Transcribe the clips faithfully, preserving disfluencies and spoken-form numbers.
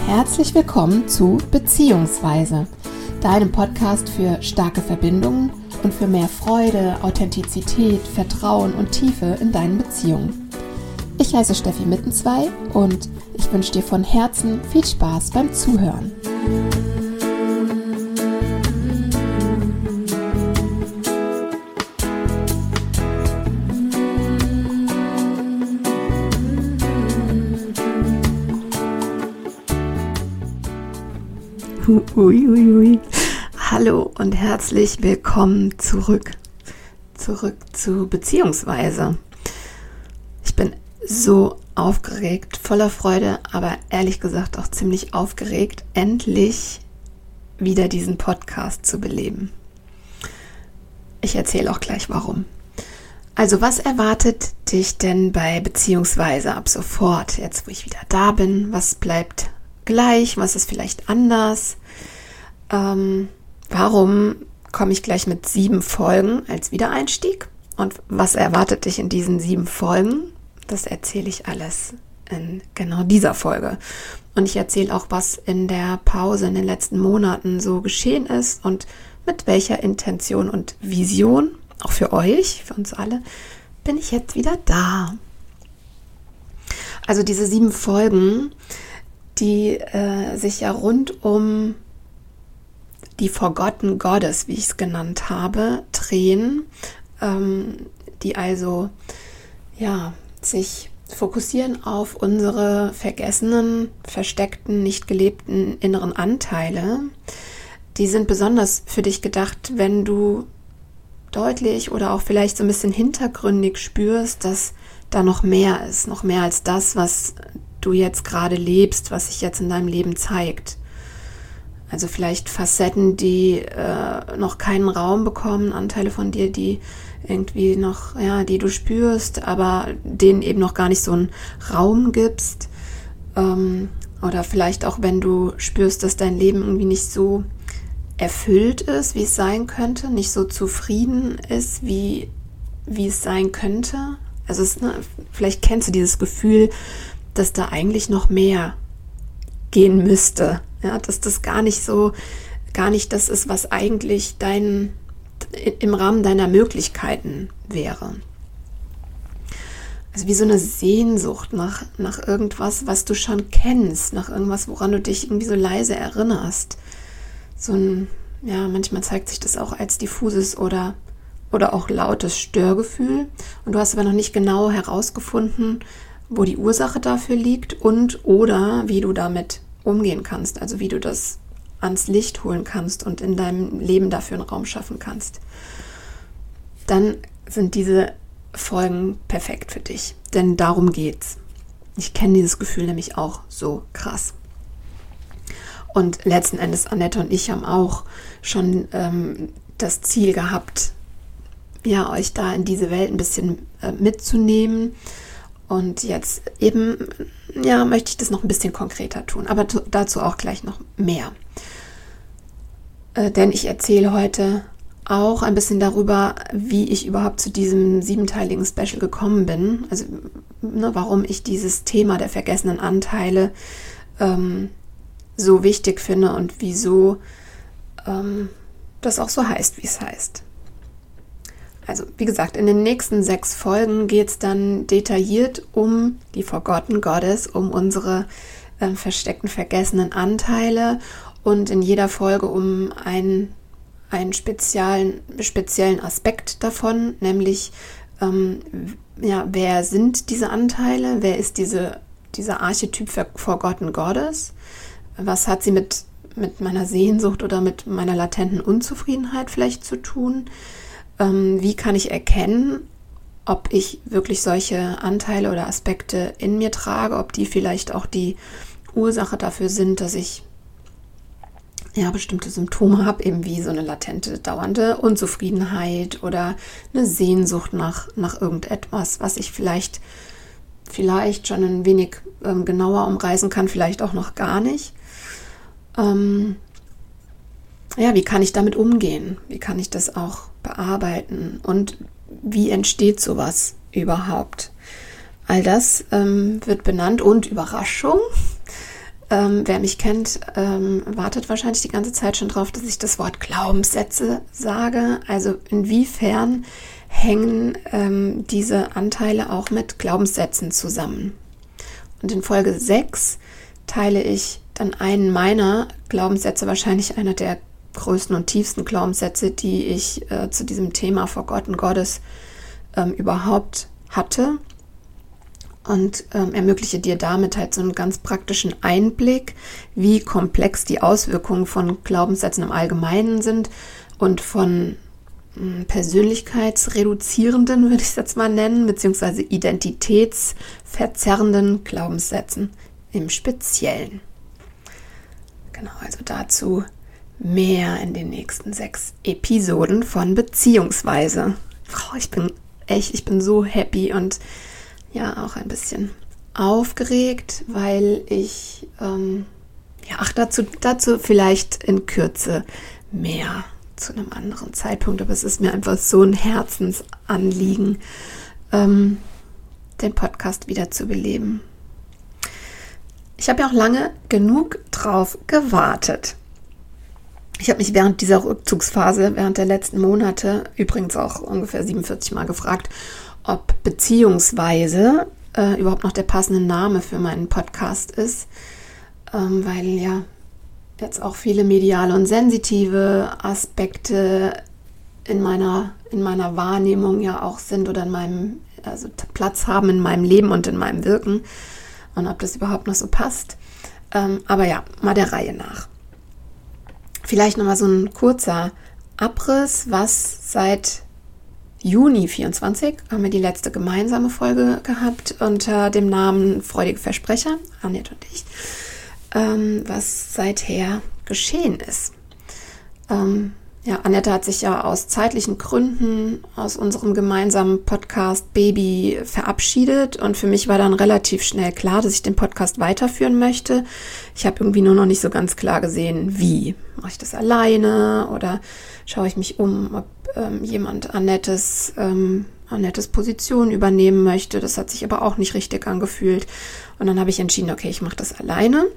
Herzlich willkommen zu Beziehungsweise, deinem Podcast für starke Verbindungen und für mehr Freude, Authentizität, Vertrauen und Tiefe in deinen Beziehungen. Ich heiße Steffi Mittenzwei und ich wünsche dir von Herzen viel Spaß beim Zuhören. Ui, ui, ui. Hallo und herzlich willkommen zurück. Zurück zu Beziehungsweise. Ich bin so aufgeregt, voller Freude, aber ehrlich gesagt auch ziemlich aufgeregt, endlich wieder diesen Podcast zu beleben. Ich erzähle auch gleich warum. Also was erwartet dich denn bei Beziehungsweise ab sofort, jetzt wo ich wieder da bin? Was bleibt gleich? Was ist vielleicht anders? Ähm, warum komme ich gleich mit sieben Folgen als Wiedereinstieg? Und was erwartet dich in diesen sieben Folgen? Das erzähle ich alles in genau dieser Folge. Und ich erzähle auch, was in der Pause in den letzten Monaten so geschehen ist und mit welcher Intention und Vision, auch für euch, für uns alle, bin ich jetzt wieder da. Also diese sieben Folgen, die äh, sich ja rund um die Forgotten Goddess, wie ich es genannt habe, drehen, ähm, die also ja sich fokussieren auf unsere vergessenen, versteckten, nicht gelebten inneren Anteile. Die sind besonders für dich gedacht, wenn du deutlich oder auch vielleicht so ein bisschen hintergründig spürst, dass da noch mehr ist, noch mehr als das, was du jetzt gerade lebst, was sich jetzt in deinem Leben zeigt. Also vielleicht Facetten, die äh, noch keinen Raum bekommen, Anteile von dir, die irgendwie noch, ja, die du spürst, aber denen eben noch gar nicht so einen Raum gibst. Ähm, oder vielleicht auch, wenn du spürst, dass dein Leben irgendwie nicht so erfüllt ist, wie es sein könnte, nicht so zufrieden ist, wie, wie es sein könnte. Also es, ne, vielleicht kennst du dieses Gefühl, dass da eigentlich noch mehr gehen müsste, ja, dass das gar nicht so, gar nicht das ist, was eigentlich dein, im Rahmen deiner Möglichkeiten wäre. Also wie so eine Sehnsucht nach, nach irgendwas, was du schon kennst, nach irgendwas, woran du dich irgendwie so leise erinnerst. So ein, ja, manchmal zeigt sich das auch als diffuses oder, oder auch lautes Störgefühl und du hast aber noch nicht genau herausgefunden, wo die Ursache dafür liegt und oder wie du damit umgehen kannst, also wie du das ans Licht holen kannst und in deinem Leben dafür einen Raum schaffen kannst. Dann sind diese Folgen perfekt für dich, denn darum geht's. Ich kenne dieses Gefühl nämlich auch so krass. Und letzten Endes, Annette und ich haben auch schon ähm, das Ziel gehabt, ja, euch da in diese Welt ein bisschen äh, mitzunehmen. Und jetzt eben, ja, möchte ich das noch ein bisschen konkreter tun, aber t- dazu auch gleich noch mehr. Äh, denn ich erzähle heute auch ein bisschen darüber, wie ich überhaupt zu diesem siebenteiligen Special gekommen bin. Also, ne, warum ich dieses Thema der vergessenen Anteile ähm, so wichtig finde und wieso ähm, das auch so heißt, wie es heißt. Also wie gesagt, in den nächsten sechs Folgen geht es dann detailliert um die Forgotten Goddess, um unsere äh, versteckten, vergessenen Anteile und in jeder Folge um einen, einen speziellen, speziellen Aspekt davon, nämlich ähm, ja, wer sind diese Anteile, wer ist diese, dieser Archetyp Forgotten Goddess, was hat sie mit, mit meiner Sehnsucht oder mit meiner latenten Unzufriedenheit vielleicht zu tun. Wie kann ich erkennen, ob ich wirklich solche Anteile oder Aspekte in mir trage, ob die vielleicht auch die Ursache dafür sind, dass ich ja bestimmte Symptome habe, eben wie so eine latente, dauernde Unzufriedenheit oder eine Sehnsucht nach, nach irgendetwas, was ich vielleicht, vielleicht schon ein wenig ähm, genauer umreißen kann, vielleicht auch noch gar nicht. Ähm, ja, wie kann ich damit umgehen? Wie kann ich das auch bearbeiten? Und wie entsteht sowas überhaupt? All das ähm, wird benannt und Überraschung. Ähm, wer mich kennt, ähm, wartet wahrscheinlich die ganze Zeit schon drauf, dass ich das Wort Glaubenssätze sage. Also inwiefern hängen ähm, diese Anteile auch mit Glaubenssätzen zusammen? Und in Folge sechs teile ich dann einen meiner Glaubenssätze, wahrscheinlich einer der größten und tiefsten Glaubenssätze, die ich äh, zu diesem Thema Forgotten Goddess ähm, überhaupt hatte. Und ähm, ermögliche dir damit halt so einen ganz praktischen Einblick, wie komplex die Auswirkungen von Glaubenssätzen im Allgemeinen sind und von mh, persönlichkeitsreduzierenden, würde ich es jetzt mal nennen, beziehungsweise identitätsverzerrenden Glaubenssätzen im Speziellen. Genau, also dazu mehr in den nächsten sechs Episoden von Beziehungsweise. Oh, ich bin echt, ich bin so happy und ja auch ein bisschen aufgeregt, weil ich, ähm, ja, ach, dazu, dazu vielleicht in Kürze mehr zu einem anderen Zeitpunkt, aber es ist mir einfach so ein Herzensanliegen, ähm, den Podcast wieder zu beleben. Ich habe ja auch lange genug drauf gewartet. Ich habe mich während dieser Rückzugsphase, während der letzten Monate, übrigens auch ungefähr siebenundvierzig Mal gefragt, ob beziehungsweise äh, überhaupt noch der passende Name für meinen Podcast ist, ähm, weil ja jetzt auch viele mediale und sensitive Aspekte in meiner, in meiner Wahrnehmung ja auch sind oder in meinem, also Platz haben in meinem Leben und in meinem Wirken und ob das überhaupt noch so passt. Ähm, aber ja, mal der Reihe nach. Vielleicht nochmal so ein kurzer Abriss, was seit Juni vierundzwanzig haben wir die letzte gemeinsame Folge gehabt unter dem Namen Freudige Versprecher, Annette und ich, ähm, was seither geschehen ist. Ähm, ja, Annette hat sich ja aus zeitlichen Gründen aus unserem gemeinsamen Podcast Baby verabschiedet und für mich war dann relativ schnell klar, dass ich den Podcast weiterführen möchte. Ich habe irgendwie nur noch nicht so ganz klar gesehen, wie. Mache ich das alleine oder schaue ich mich um, ob ähm, jemand Annettes, ähm, Annettes Position übernehmen möchte. Das hat sich aber auch nicht richtig angefühlt. Und dann habe ich entschieden, okay, ich mache das alleine.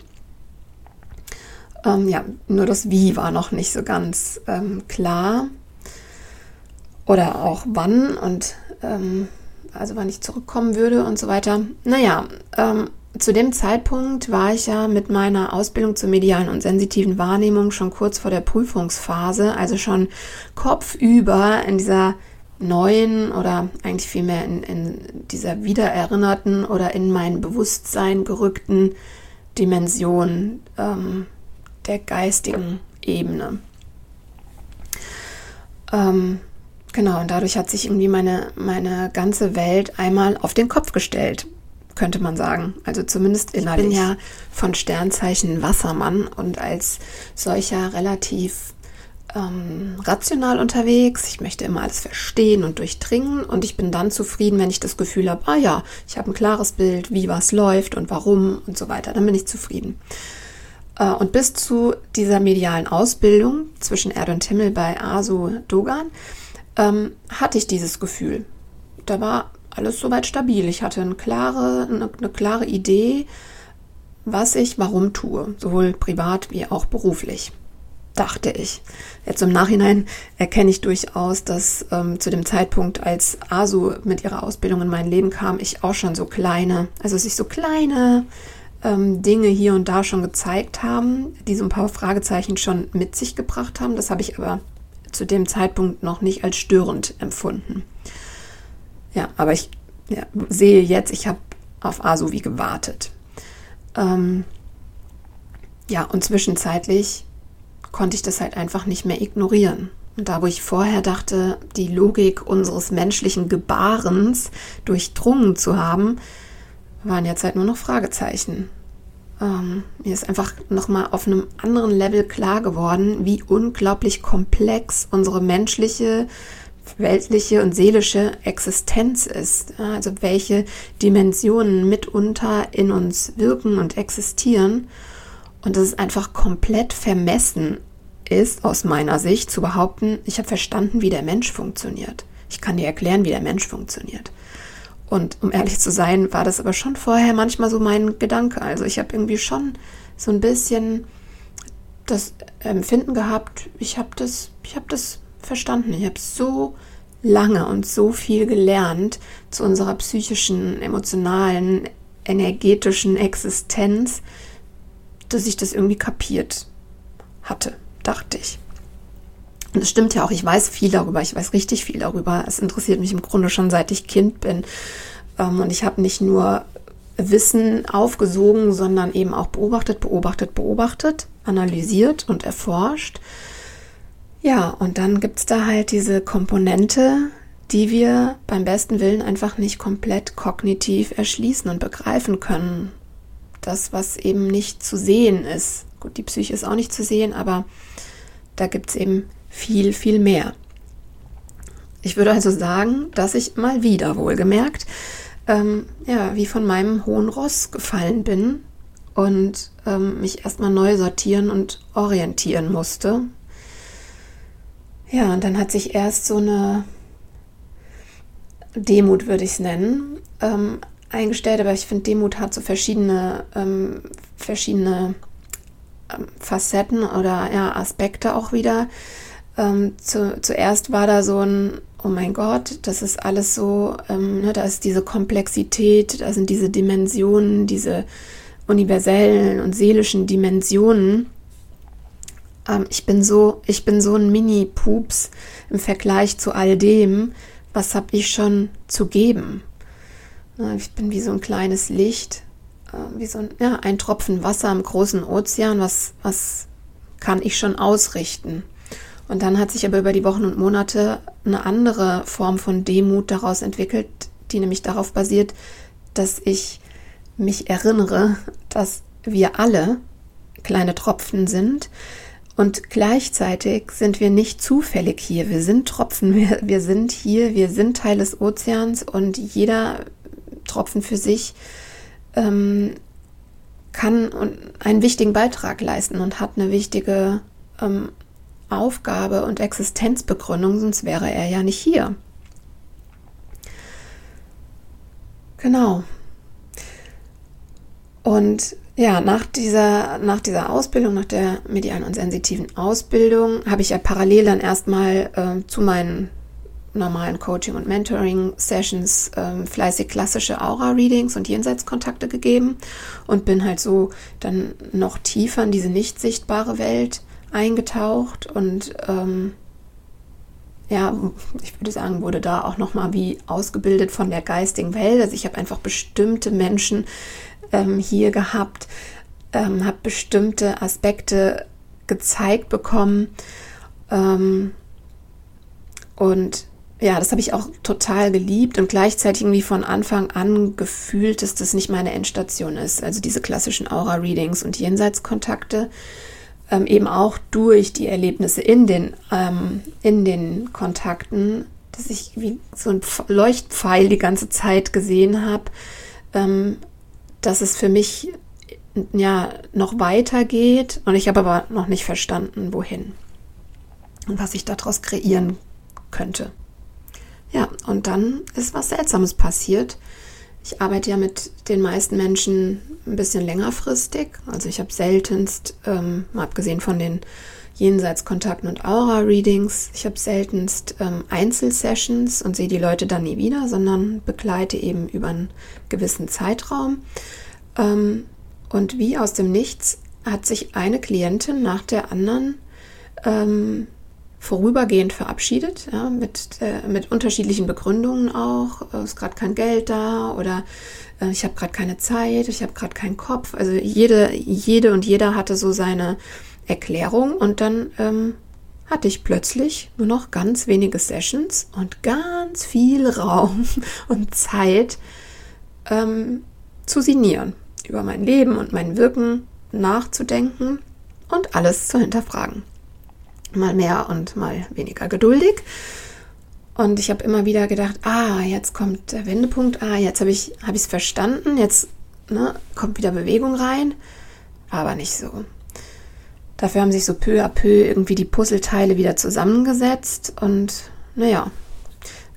Ähm, ja, nur das Wie war noch nicht so ganz ähm, klar. Oder auch wann und ähm, also wann ich zurückkommen würde und so weiter. Naja, ähm, zu dem Zeitpunkt war ich ja mit meiner Ausbildung zur medialen und sensitiven Wahrnehmung schon kurz vor der Prüfungsphase, also schon kopfüber in dieser neuen oder eigentlich vielmehr in, in dieser wiedererinnerten oder in mein Bewusstsein gerückten Dimension ähm, der geistigen Ebene. Ähm, genau, und dadurch hat sich irgendwie meine, meine ganze Welt einmal auf den Kopf gestellt, könnte man sagen. Also zumindest innerlich. Ich bin ja von Sternzeichen Wassermann und als solcher relativ ähm, rational unterwegs. Ich möchte immer alles verstehen und durchdringen und ich bin dann zufrieden, wenn ich das Gefühl habe, ah ja, ich habe ein klares Bild, wie was läuft und warum und so weiter. Dann bin ich zufrieden. Äh, und bis zu dieser medialen Ausbildung zwischen Erde und Himmel bei Asu Dogan ähm, hatte ich dieses Gefühl. Da war alles soweit stabil. Ich hatte eine klare, eine, eine klare Idee, was ich warum tue, sowohl privat wie auch beruflich, dachte ich. Jetzt im Nachhinein erkenne ich durchaus, dass ähm, zu dem Zeitpunkt, als Asu mit ihrer Ausbildung in mein Leben kam, ich auch schon so kleine, also sich so kleine ähm, Dinge hier und da schon gezeigt haben, die so ein paar Fragezeichen schon mit sich gebracht haben. Das habe ich aber zu dem Zeitpunkt noch nicht als störend empfunden. Ja, aber ich ja, sehe jetzt, ich habe auf Asu wie gewartet. Ähm, ja, und zwischenzeitlich konnte ich das halt einfach nicht mehr ignorieren. Und da, wo ich vorher dachte, die Logik unseres menschlichen Gebarens durchdrungen zu haben, waren jetzt halt nur noch Fragezeichen. Ähm, mir ist einfach nochmal auf einem anderen Level klar geworden, wie unglaublich komplex unsere menschliche, weltliche und seelische Existenz ist. Also welche Dimensionen mitunter in uns wirken und existieren. Und dass es einfach komplett vermessen ist, aus meiner Sicht, zu behaupten, ich habe verstanden, wie der Mensch funktioniert. Ich kann dir erklären, wie der Mensch funktioniert. Und um ehrlich zu sein, war das aber schon vorher manchmal so mein Gedanke. Also ich habe irgendwie schon so ein bisschen das Empfinden gehabt, ich habe das, ich habe das verstanden. Ich habe so lange und so viel gelernt zu unserer psychischen, emotionalen, energetischen Existenz, dass ich das irgendwie kapiert hatte, dachte ich. Und es stimmt ja auch, ich weiß viel darüber, ich weiß richtig viel darüber. Es interessiert mich im Grunde schon seit ich Kind bin. Und ich habe nicht nur Wissen aufgesogen, sondern eben auch beobachtet, beobachtet, beobachtet, analysiert und erforscht. Ja, und dann gibt es da halt diese Komponente, die wir beim besten Willen einfach nicht komplett kognitiv erschließen und begreifen können. Das, was eben nicht zu sehen ist. Gut, die Psyche ist auch nicht zu sehen, aber da gibt es eben viel, viel mehr. Ich würde also sagen, dass ich mal wieder wohlgemerkt, ähm, ja, wie von meinem hohen Ross gefallen bin und ähm, mich erstmal neu sortieren und orientieren musste. Ja, und dann hat sich erst so eine Demut, würde ich es nennen, ähm, eingestellt, aber ich finde, Demut hat so verschiedene, ähm, verschiedene ähm, Facetten oder ja, Aspekte auch wieder. Ähm, zu, zuerst war da so ein, oh mein Gott, das ist alles so, ähm, ne, da ist diese Komplexität, da sind diese Dimensionen, diese universellen und seelischen Dimensionen. Ähm, ich bin so, ich bin so ein Mini-Pups im Vergleich zu all dem, was habe ich schon zu geben. Ne, ich bin wie so ein kleines Licht, äh, wie so ein, ja, ein Tropfen Wasser im großen Ozean, was, was kann ich schon ausrichten? Und dann hat sich aber über die Wochen und Monate eine andere Form von Demut daraus entwickelt, die nämlich darauf basiert, dass ich mich erinnere, dass wir alle kleine Tropfen sind und gleichzeitig sind wir nicht zufällig hier. Wir sind Tropfen, wir, wir sind hier, wir sind Teil des Ozeans und jeder Tropfen für sich ähm, kann einen wichtigen Beitrag leisten und hat eine wichtige ähm, Aufgabe und Existenzbegründung, sonst wäre er ja nicht hier. Genau. Und ja, nach dieser, nach dieser Ausbildung, nach der medialen und sensitiven Ausbildung, habe ich ja parallel dann erstmal äh, zu meinen normalen Coaching- und Mentoring-Sessions äh, fleißig klassische Aura-Readings und Jenseitskontakte gegeben und bin halt so dann noch tiefer in diese nicht sichtbare Welt eingetaucht und ähm, ja, ich würde sagen, wurde da auch nochmal wie ausgebildet von der geistigen Welt. Also ich habe einfach bestimmte Menschen ähm, hier gehabt, ähm, habe bestimmte Aspekte gezeigt bekommen ähm, und ja, das habe ich auch total geliebt und gleichzeitig irgendwie von Anfang an gefühlt, dass das nicht meine Endstation ist. Also diese klassischen Aura-Readings und Jenseitskontakte. Ähm, eben auch durch die Erlebnisse in den, ähm, in den Kontakten, dass ich wie so ein Leuchtpfeil die ganze Zeit gesehen habe, ähm, dass es für mich ja noch weitergeht und ich habe aber noch nicht verstanden, wohin und was ich daraus kreieren könnte. Ja, und dann ist was Seltsames passiert. Ich arbeite ja mit den meisten Menschen ein bisschen längerfristig. Also ich habe seltenst, ähm, mal abgesehen von den Jenseitskontakten und Aura-Readings, ich habe seltenst ähm, Einzelsessions und sehe die Leute dann nie wieder, sondern begleite eben über einen gewissen Zeitraum. Ähm, und wie aus dem Nichts hat sich eine Klientin nach der anderen ähm, vorübergehend verabschiedet, ja, mit, äh, mit unterschiedlichen Begründungen auch. Es ist gerade kein Geld da oder äh, ich habe gerade keine Zeit, ich habe gerade keinen Kopf. Also jede, jede und jeder hatte so seine Erklärung und dann ähm, hatte ich plötzlich nur noch ganz wenige Sessions und ganz viel Raum und Zeit ähm, zu sinnieren, über mein Leben und mein Wirken nachzudenken und alles zu hinterfragen. Mal mehr und mal weniger geduldig. Und ich habe immer wieder gedacht, ah, jetzt kommt der Wendepunkt, ah, jetzt habe ich habe ich es verstanden, jetzt ne, kommt wieder Bewegung rein, aber nicht so. Dafür haben sich so peu à peu irgendwie die Puzzleteile wieder zusammengesetzt und naja,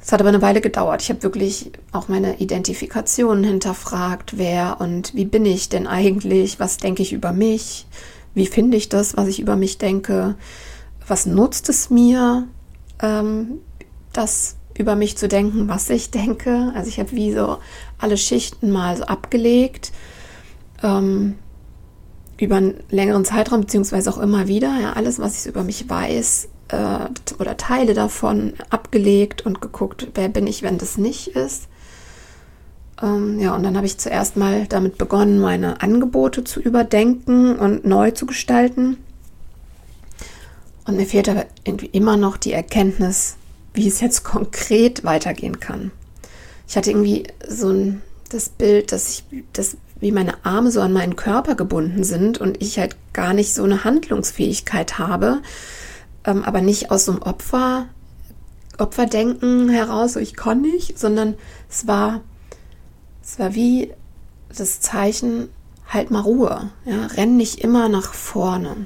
Es hat aber eine Weile gedauert. Ich habe wirklich auch meine Identifikation hinterfragt, wer und wie bin ich denn eigentlich, was denke ich über mich, wie finde ich das, was ich über mich denke, was nutzt es mir, ähm, das über mich zu denken, was ich denke. Also ich habe wie so alle Schichten mal so abgelegt, ähm, über einen längeren Zeitraum, beziehungsweise auch immer wieder, ja, alles, was ich über mich weiß, oder Teile davon abgelegt und geguckt, wer bin ich, wenn das nicht ist. Ähm, ja, und dann habe ich zuerst mal damit begonnen, meine Angebote zu überdenken und neu zu gestalten. Und mir fehlt aber irgendwie immer noch die Erkenntnis, wie es jetzt konkret weitergehen kann. Ich hatte irgendwie so ein, das Bild, dass ich, dass wie meine Arme so an meinen Körper gebunden sind und ich halt gar nicht so eine Handlungsfähigkeit habe, Ähm, aber nicht aus so einem Opfer, Opferdenken heraus, so ich kann nicht, sondern es war, es war wie das Zeichen, halt mal Ruhe, ja, renn nicht immer nach vorne.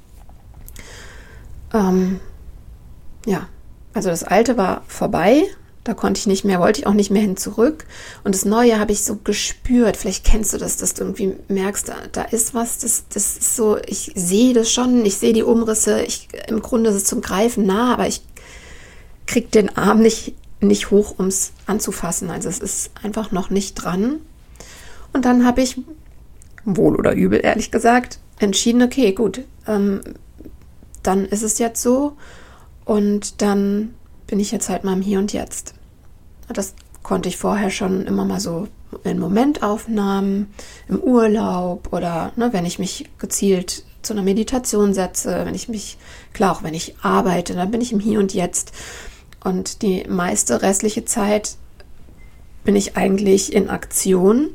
Ähm, ja, also das Alte war vorbei, da konnte ich nicht mehr, wollte ich auch nicht mehr hin zurück. Und das Neue habe ich so gespürt. Vielleicht kennst du das, dass du irgendwie merkst, da, da ist was, das, das ist so, ich sehe das schon, ich sehe die Umrisse, ich, im Grunde ist es zum Greifen nah, aber ich kriege den Arm nicht, nicht hoch, um es anzufassen. Also es ist einfach noch nicht dran. Und dann habe ich, wohl oder übel, ehrlich gesagt, entschieden, okay, gut, ähm, dann ist es jetzt so und dann bin ich jetzt halt mal im Hier und Jetzt. Das konnte ich vorher schon immer mal so in Momentaufnahmen, im Urlaub oder ne, wenn ich mich gezielt zu einer Meditation setze, wenn ich mich, klar auch wenn ich arbeite, dann bin ich im Hier und Jetzt. Und die meiste restliche Zeit bin ich eigentlich in Aktion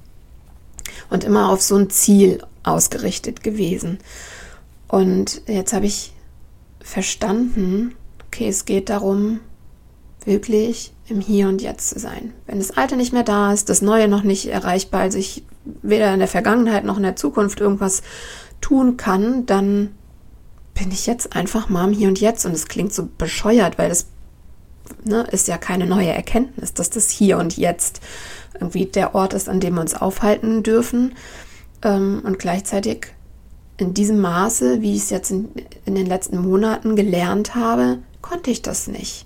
und immer auf so ein Ziel ausgerichtet gewesen. Und jetzt habe ich verstanden, okay, es geht darum, wirklich im Hier und Jetzt zu sein. Wenn das Alte nicht mehr da ist, das Neue noch nicht erreichbar, also ich weder in der Vergangenheit noch in der Zukunft irgendwas tun kann, dann bin ich jetzt einfach mal im Hier und Jetzt. Und es klingt so bescheuert, weil das ne, ist ja keine neue Erkenntnis, dass das Hier und Jetzt irgendwie der Ort ist, an dem wir uns aufhalten dürfen. Und gleichzeitig in diesem Maße, wie ich es jetzt in, in den letzten Monaten gelernt habe, konnte ich das nicht.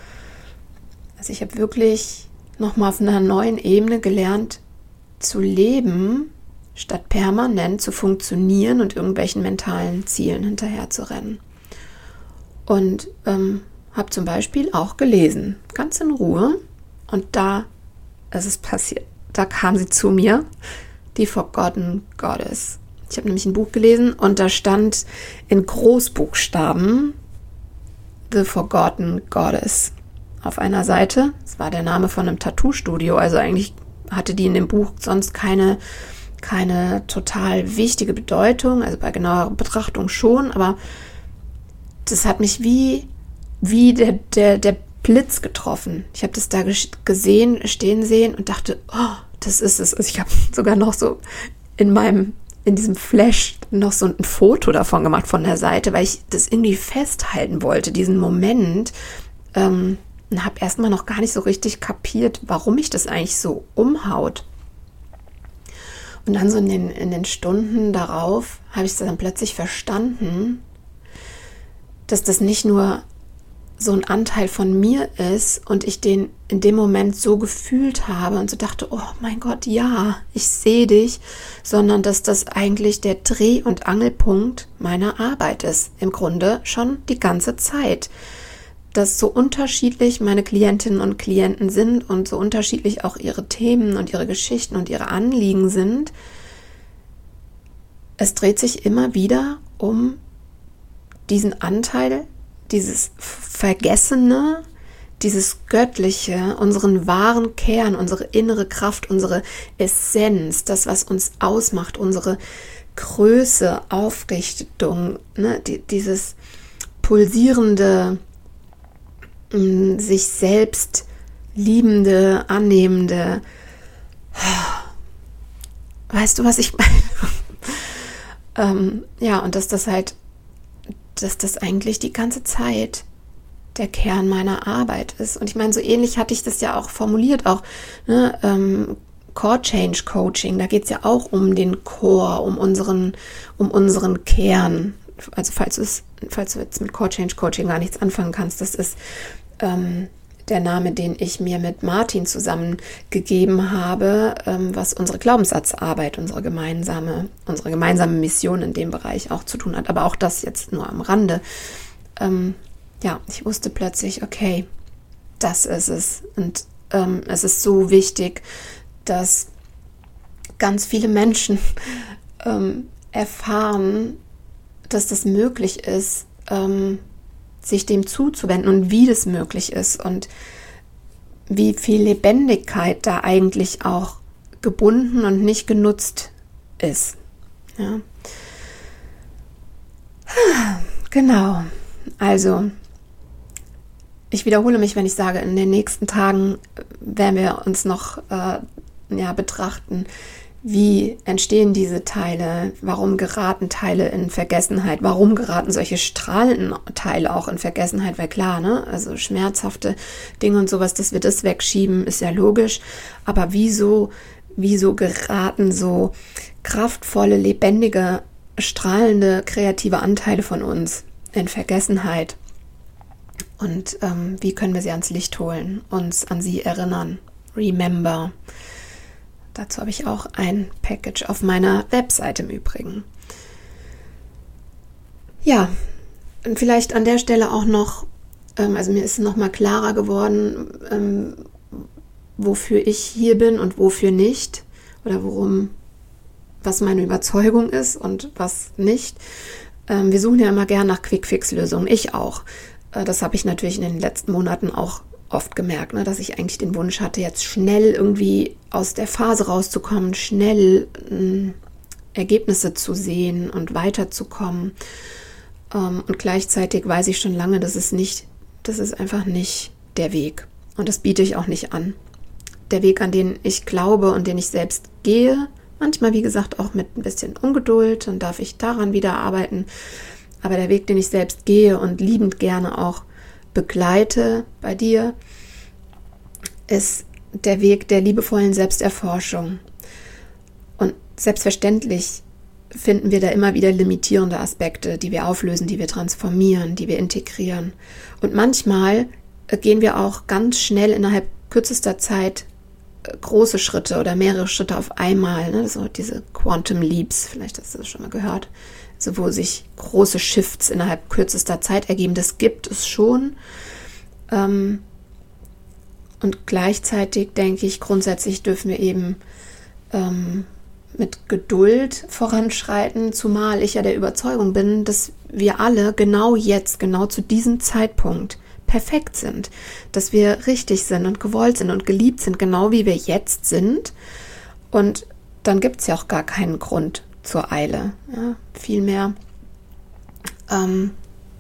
Also ich habe wirklich nochmal auf einer neuen Ebene gelernt zu leben, statt permanent zu funktionieren und irgendwelchen mentalen Zielen hinterher zu rennen. Und ähm, habe zum Beispiel auch gelesen, ganz in Ruhe. Und da ist es passiert. Da kam sie zu mir, die Forgotten Goddess. Ich habe nämlich ein Buch gelesen und da stand in Großbuchstaben The Forgotten Goddess auf einer Seite. Das war der Name von einem Tattoo-Studio. Also eigentlich hatte die in dem Buch sonst keine, keine total wichtige Bedeutung. Also bei genauer Betrachtung schon. Aber das hat mich wie, wie der, der, der Blitz getroffen. Ich habe das da gesehen, stehen sehen und dachte, oh, das ist es. Also ich habe sogar noch so in meinem in diesem Flash noch so ein Foto davon gemacht von der Seite, weil ich das irgendwie festhalten wollte, diesen Moment. Ähm, und habe erstmal noch gar nicht so richtig kapiert, warum mich das eigentlich so umhaut. Und dann so in den, in den Stunden darauf habe ich es dann plötzlich verstanden, dass das nicht nur so ein Anteil von mir ist und ich den in dem Moment so gefühlt habe und so dachte, oh mein Gott, ja, ich sehe dich, sondern dass das eigentlich der Dreh- und Angelpunkt meiner Arbeit ist, im Grunde schon die ganze Zeit. Dass so unterschiedlich meine Klientinnen und Klienten sind und so unterschiedlich auch ihre Themen und ihre Geschichten und ihre Anliegen sind, es dreht sich immer wieder um diesen Anteil, dieses Vergessene, dieses Göttliche, unseren wahren Kern, unsere innere Kraft, unsere Essenz, das, was uns ausmacht, unsere Größe, Aufrichtung, ne, die, dieses pulsierende, mh, sich selbst liebende, annehmende. Weißt du, was ich meine? ähm, ja, und dass das halt dass das eigentlich die ganze Zeit der Kern meiner Arbeit ist. Und ich meine, so ähnlich hatte ich das ja auch formuliert, auch ne, ähm, Core Change Coaching, da geht es ja auch um den Core, um unseren, um unseren Kern. Also falls du es, falls du jetzt mit Core Change Coaching gar nichts anfangen kannst, das ist ähm, der Name, den ich mir mit Martin zusammen gegeben habe, ähm, was unsere Glaubenssatzarbeit, unsere gemeinsame, unsere gemeinsame Mission in dem Bereich auch zu tun hat. Aber auch das jetzt nur am Rande. Ähm, ja, ich wusste plötzlich, okay, das ist es. Und ähm, es ist so wichtig, dass ganz viele Menschen ähm, erfahren, dass das möglich ist, ähm, sich dem zuzuwenden und wie das möglich ist und wie viel Lebendigkeit da eigentlich auch gebunden und nicht genutzt ist. Ja. Genau. Also, ich wiederhole mich, wenn ich sage, in den nächsten Tagen werden wir uns noch äh, ja, betrachten, wie entstehen diese Teile, warum geraten Teile in Vergessenheit, warum geraten solche strahlenden Teile auch in Vergessenheit, weil klar, ne, also schmerzhafte Dinge und sowas, dass wir das wegschieben, ist ja logisch, aber wieso, wieso geraten so kraftvolle, lebendige, strahlende, kreative Anteile von uns in Vergessenheit? Und ähm, wie können wir sie ans Licht holen, uns an sie erinnern? Remember. Dazu habe ich auch ein Package auf meiner Webseite im Übrigen. Ja, und vielleicht an der Stelle auch noch, ähm, also mir ist noch mal klarer geworden, ähm, wofür ich hier bin und wofür nicht. Oder worum, was meine Überzeugung ist und was nicht. Ähm, wir suchen ja immer gern nach Quick-Fix-Lösungen. Ich auch. Äh, das habe ich natürlich in den letzten Monaten auch oft gemerkt, ne, dass ich eigentlich den Wunsch hatte, jetzt schnell irgendwie aus der Phase rauszukommen, schnell äh, Ergebnisse zu sehen und weiterzukommen. Ähm, und gleichzeitig weiß ich schon lange, dass es nicht, das ist einfach nicht der Weg. Und das biete ich auch nicht an. Der Weg, an den ich glaube und den ich selbst gehe, manchmal, wie gesagt, auch mit ein bisschen Ungeduld, dann darf ich daran wieder arbeiten. Aber der Weg, den ich selbst gehe und liebend gerne auch begleite bei dir, ist der Weg der liebevollen Selbsterforschung. Und selbstverständlich finden wir da immer wieder limitierende Aspekte, die wir auflösen, die wir transformieren, die wir integrieren. Und manchmal gehen wir auch ganz schnell innerhalb kürzester Zeit große Schritte oder mehrere Schritte auf einmal, ne? So diese Quantum Leaps, vielleicht hast du das schon mal gehört, also wo sich große Shifts innerhalb kürzester Zeit ergeben. Das gibt es schon. Ähm, und gleichzeitig denke ich, grundsätzlich dürfen wir eben ähm, mit Geduld voranschreiten, zumal ich ja der Überzeugung bin, dass wir alle genau jetzt, genau zu diesem Zeitpunkt perfekt sind, dass wir richtig sind und gewollt sind und geliebt sind, genau wie wir jetzt sind. Und dann gibt es ja auch gar keinen Grund zur Eile. Ja, vielmehr, ähm,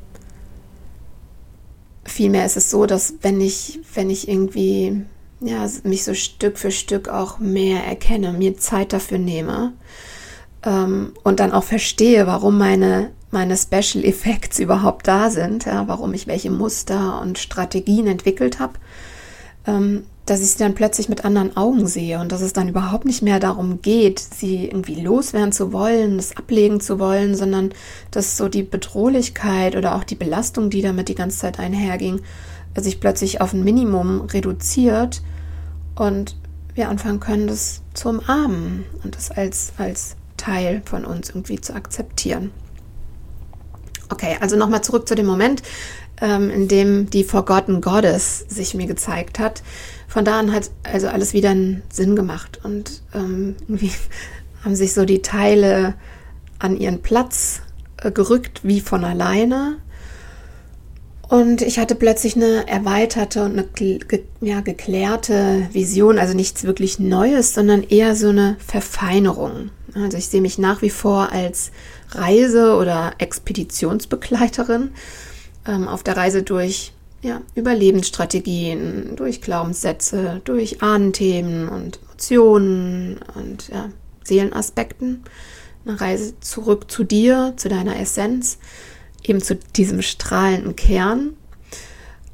vielmehr ist es so, dass wenn ich, wenn ich irgendwie ja, mich so Stück für Stück auch mehr erkenne, mir Zeit dafür nehme ähm, und dann auch verstehe, warum meine meine Special Effects überhaupt da sind, ja, warum ich welche Muster und Strategien entwickelt habe, ähm, dass ich sie dann plötzlich mit anderen Augen sehe und dass es dann überhaupt nicht mehr darum geht, sie irgendwie loswerden zu wollen, es ablegen zu wollen, sondern dass so die Bedrohlichkeit oder auch die Belastung, die damit die ganze Zeit einherging, sich plötzlich auf ein Minimum reduziert und wir anfangen können, das zu umarmen und das als, als Teil von uns irgendwie zu akzeptieren. Okay, also nochmal zurück zu dem Moment, ähm, in dem die Forgotten Goddess sich mir gezeigt hat. Von da an hat also alles wieder einen Sinn gemacht und ähm, irgendwie haben sich so die Teile an ihren Platz äh, gerückt, wie von alleine. Und ich hatte plötzlich eine erweiterte und eine ge- ja, geklärte Vision, also nichts wirklich Neues, sondern eher so eine Verfeinerung. Also ich sehe mich nach wie vor als Reise- oder Expeditionsbegleiterin ähm, auf der Reise durch ja, Überlebensstrategien, durch Glaubenssätze, durch Ahnenthemen und Emotionen und ja, Seelenaspekten. Eine Reise zurück zu dir, zu deiner Essenz, eben zu diesem strahlenden Kern.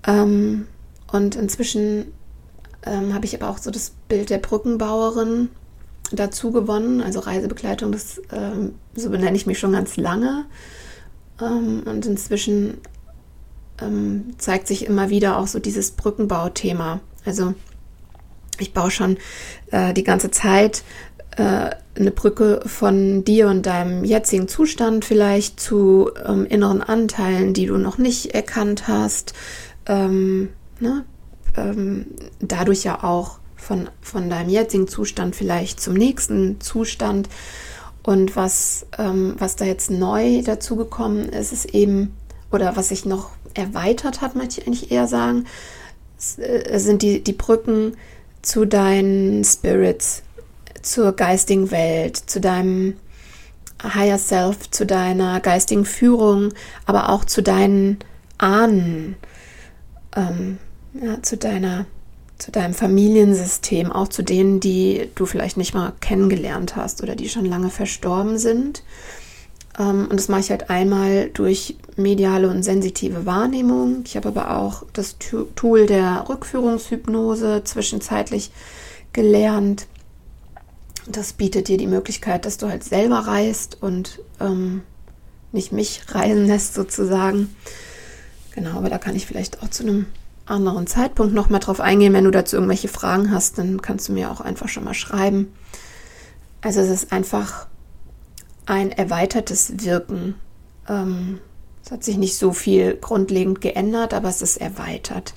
Ähm, und inzwischen ähm, habe ich aber auch so das Bild der Brückenbauerin dazu gewonnen, also Reisebegleitung, das ähm, so benenne ich mich schon ganz lange. Ähm, und inzwischen ähm, zeigt sich immer wieder auch so dieses Brückenbauthema. Also ich baue schon äh, die ganze Zeit äh, eine Brücke von dir und deinem jetzigen Zustand vielleicht zu ähm, inneren Anteilen, die du noch nicht erkannt hast. Ähm, ne? ähm, dadurch ja auch von, von deinem jetzigen Zustand vielleicht zum nächsten Zustand. Und was, ähm, was da jetzt neu dazugekommen ist, ist eben, oder was sich noch erweitert hat, möchte ich eigentlich eher sagen, sind die, die Brücken zu deinen Spirits, zur geistigen Welt, zu deinem Higher Self, zu deiner geistigen Führung, aber auch zu deinen Ahnen, ähm, ja, zu deiner, zu deinem Familiensystem, auch zu denen, die du vielleicht nicht mal kennengelernt hast oder die schon lange verstorben sind. Um, und das mache ich halt einmal durch mediale und sensitive Wahrnehmung. Ich habe aber auch das Tool der Rückführungshypnose zwischenzeitlich gelernt. Das bietet dir die Möglichkeit, dass du halt selber reist und ähm, nicht mich reisen lässt sozusagen. Genau, aber da kann ich vielleicht auch zu einem anderen Zeitpunkt nochmal drauf eingehen. Wenn du dazu irgendwelche Fragen hast, dann kannst du mir auch einfach schon mal schreiben. Also es ist einfach ein erweitertes Wirken. Ähm, es hat sich nicht so viel grundlegend geändert, aber es ist erweitert.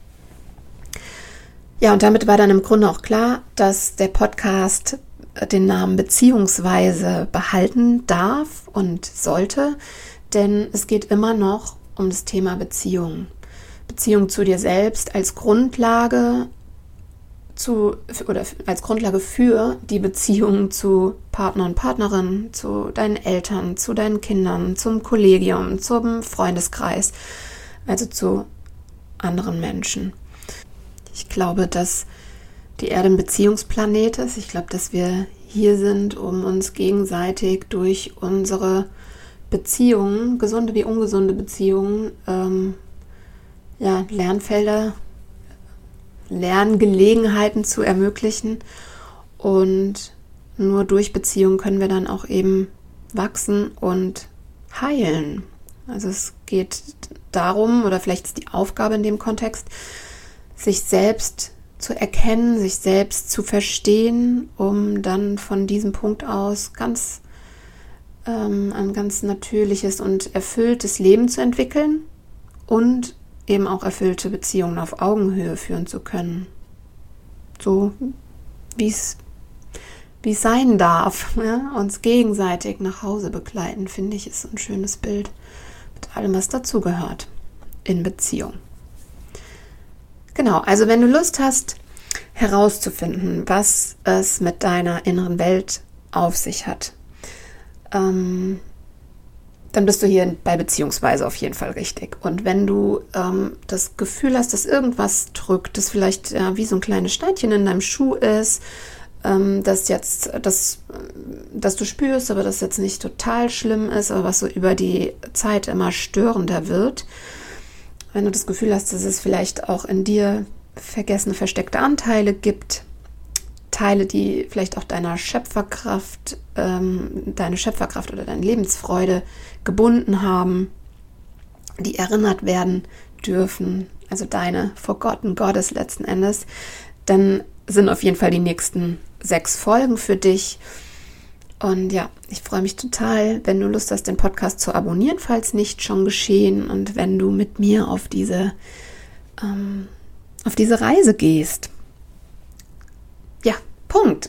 Ja, und damit war dann im Grunde auch klar, dass der Podcast den Namen Beziehungsweise behalten darf und sollte, denn es geht immer noch um das Thema Beziehung. Beziehung zu dir selbst als Grundlage zu oder als Grundlage für die Beziehung zu Partner und Partnerin, zu deinen Eltern, zu deinen Kindern, zum Kollegium, zum Freundeskreis, also zu anderen Menschen. Ich glaube, dass die Erde ein Beziehungsplanet ist. Ich glaube, dass wir hier sind, um uns gegenseitig durch unsere Beziehungen, gesunde wie ungesunde Beziehungen, ähm, ja, Lernfelder Lerngelegenheiten zu ermöglichen, und nur durch Beziehung können wir dann auch eben wachsen und heilen. Also es geht darum, oder vielleicht ist die Aufgabe in dem Kontext, sich selbst zu erkennen, sich selbst zu verstehen, um dann von diesem Punkt aus ganz ähm, ein ganz natürliches und erfülltes Leben zu entwickeln und eben auch erfüllte Beziehungen auf Augenhöhe führen zu können. So wie es wie es sein darf. Ja? Uns gegenseitig nach Hause begleiten, finde ich, ist ein schönes Bild mit allem, was dazugehört in Beziehung. Genau, also wenn du Lust hast, herauszufinden, was es mit deiner inneren Welt auf sich hat, ähm, dann bist du hier bei Beziehungsweise auf jeden Fall richtig. Und wenn du ähm, das Gefühl hast, dass irgendwas drückt, das vielleicht ja, wie so ein kleines Steinchen in deinem Schuh ist, ähm, das jetzt, das, das du spürst, aber das jetzt nicht total schlimm ist, aber was so über die Zeit immer störender wird, wenn du das Gefühl hast, dass es vielleicht auch in dir vergessene, versteckte Anteile gibt, Teile, die vielleicht auch deiner Schöpferkraft, ähm, deine Schöpferkraft oder deine Lebensfreude gebunden haben, die erinnert werden dürfen, also deine Forgotten Goddess letzten Endes, dann sind auf jeden Fall die nächsten sechs Folgen für dich. Und ja, ich freue mich total, wenn du Lust hast, den Podcast zu abonnieren, falls nicht schon geschehen, und wenn du mit mir auf diese, ähm, auf diese Reise gehst. Ja, Punkt.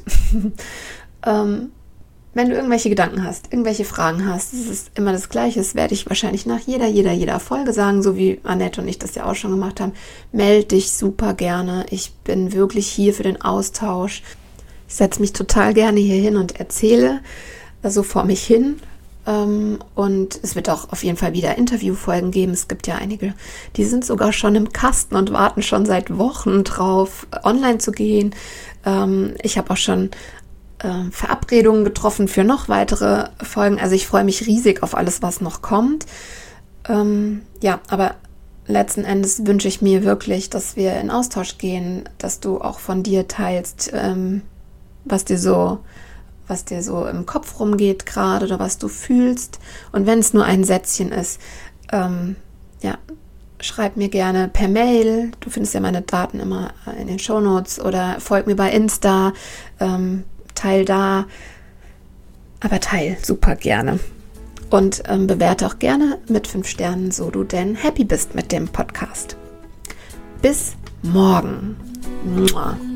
ähm, wenn du irgendwelche Gedanken hast, irgendwelche Fragen hast, es ist immer das Gleiche, das werde ich wahrscheinlich nach jeder, jeder, jeder Folge sagen, so wie Annette und ich das ja auch schon gemacht haben. Meld dich super gerne. Ich bin wirklich hier für den Austausch. Ich setze mich total gerne hier hin und erzähle so also vor mich hin. Ähm, und es wird auch auf jeden Fall wieder Interviewfolgen geben. Es gibt ja einige, die sind sogar schon im Kasten und warten schon seit Wochen drauf, online zu gehen. Ähm, ich habe auch schon äh, Verabredungen getroffen für noch weitere Folgen. Also ich freue mich riesig auf alles, was noch kommt. Ähm, ja, aber letzten Endes wünsche ich mir wirklich, dass wir in Austausch gehen, dass du auch von dir teilst, ähm, was dir so, was dir so im Kopf rumgeht gerade oder was du fühlst. Und wenn es nur ein Sätzchen ist, ähm, ja, schreib mir gerne per Mail. Du findest ja meine Daten immer in den Shownotes oder folg mir bei Insta, ähm, teil da. Aber teil super gerne. Und ähm, bewerte auch gerne mit fünf Sternen, so du denn happy bist mit dem Podcast. Bis morgen. Mua.